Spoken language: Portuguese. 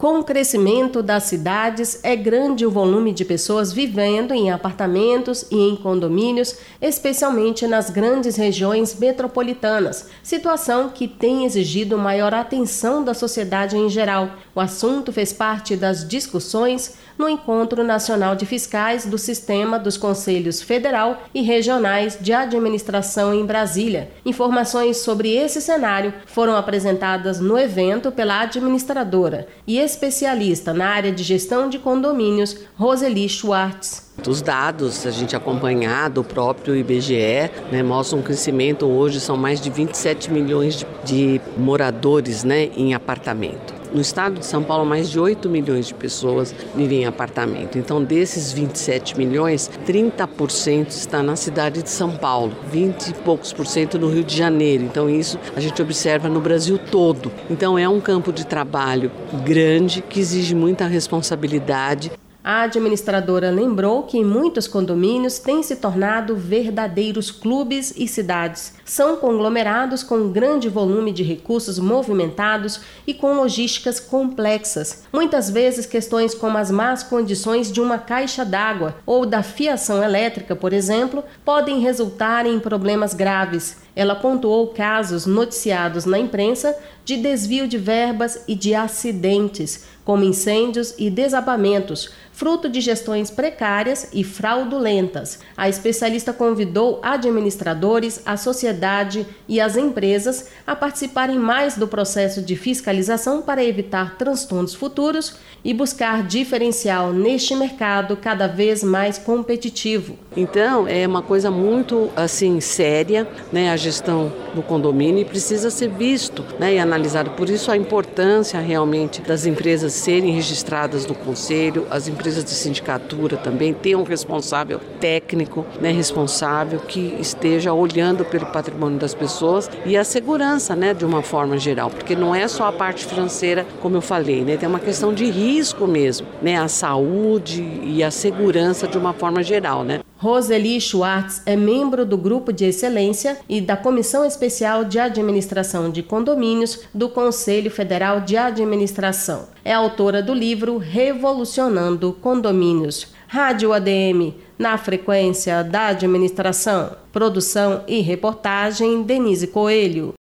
Com o crescimento das cidades, é grande o volume de pessoas vivendo em apartamentos e em condomínios, especialmente nas grandes regiões metropolitanas, situação que tem exigido maior atenção da sociedade em geral. O assunto fez parte das discussões no Encontro Nacional de Fiscais do Sistema dos Conselhos Federal e Regionais de Administração em Brasília. Informações sobre esse cenário foram apresentadas no evento pela administradora e especialista na área de gestão de condomínios, Roseli Schwartz. Os dados, a gente acompanhar do próprio IBGE, mostram um crescimento. Hoje são mais de 27 milhões de moradores em apartamento. No estado de São Paulo, mais de 8 milhões de pessoas vivem em apartamento. Então, desses 27 milhões, 30% está na cidade de São Paulo, 20 e poucos por cento no Rio de Janeiro. Então, isso a gente observa no Brasil todo. Então, é um campo de trabalho grande que exige muita responsabilidade. A administradora lembrou que muitos condomínios têm se tornado verdadeiros clubes e cidades. São conglomerados com grande volume de recursos movimentados e com logísticas complexas. Muitas vezes, questões como as más condições de uma caixa d'água ou da fiação elétrica, por exemplo, podem resultar em problemas graves. Ela pontuou casos noticiados na imprensa de desvio de verbas e de acidentes, como incêndios e desabamentos, fruto de gestões precárias e fraudulentas. A especialista convidou administradores, a sociedade e as empresas a participarem mais do processo de fiscalização para evitar transtornos futuros e buscar diferencial neste mercado cada vez mais competitivo. Então, é uma coisa muito séria, a gestão do condomínio, e precisa ser visto e analisado. Por isso a importância realmente das empresas serem registradas no conselho, as empresas de sindicatura também ter um responsável técnico, responsável que esteja olhando pelo patrimônio das pessoas e a segurança, de uma forma geral, porque não é só a parte financeira, como eu falei, tem uma questão de risco mesmo, a saúde e a segurança de uma forma geral, Roseli Schwartz é membro do Grupo de Excelência e da Comissão Especial de Administração de Condomínios do Conselho Federal de Administração. É autora do livro Revolucionando Condomínios. Rádio ADM, na frequência da administração. Produção e reportagem, Denise Coelho.